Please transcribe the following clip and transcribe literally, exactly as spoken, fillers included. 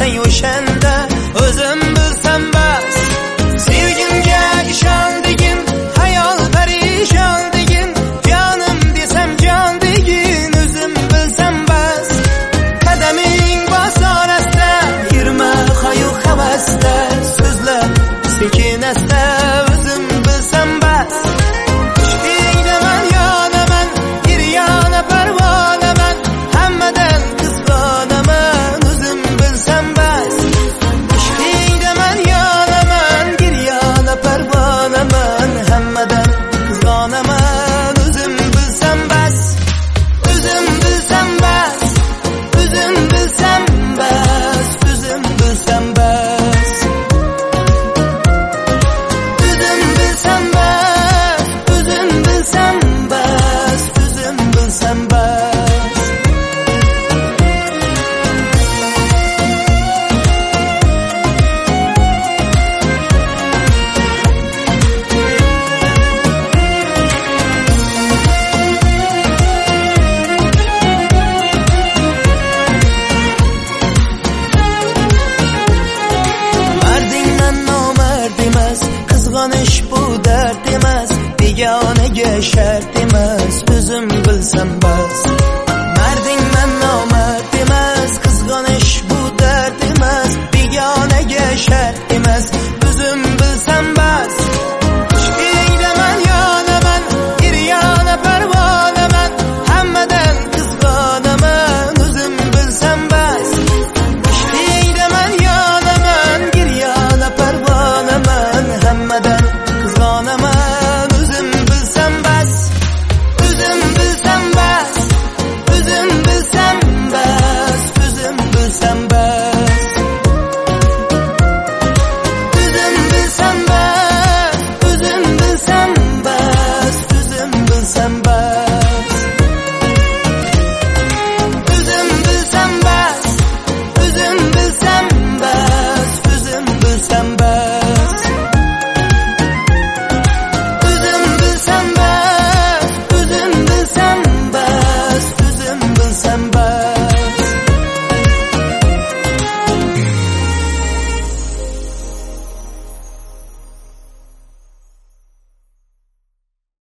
bilmay o'shanda o'zim bilsam bas. Sevgimga ishondigin, hayol parishon degin, jonim desam jon degin, o'zim bilsam bas. Qadaming bosar asta, yurma hayu havasda, so'zlab sekin asta, o'zim bilsam bas. Ishqingda man yonaman, giryona parvonaman, hammadan qizg'onaman, o'zim bilsam bas. Ishqingda man yonaman, giryona parvonaman, hammadan qizg'onaman, o'zim bilsam bas. O'zim bilsam bas, o'zim bilsam bas, o'zim bilsam bas. O'zim bilsam bas, o'zim bilsam bas, o'zim bilsam bas. Mardingdan nomard emas, qizg'onish bu dard emas, begonaga shart emas, o'zim bilsam bas.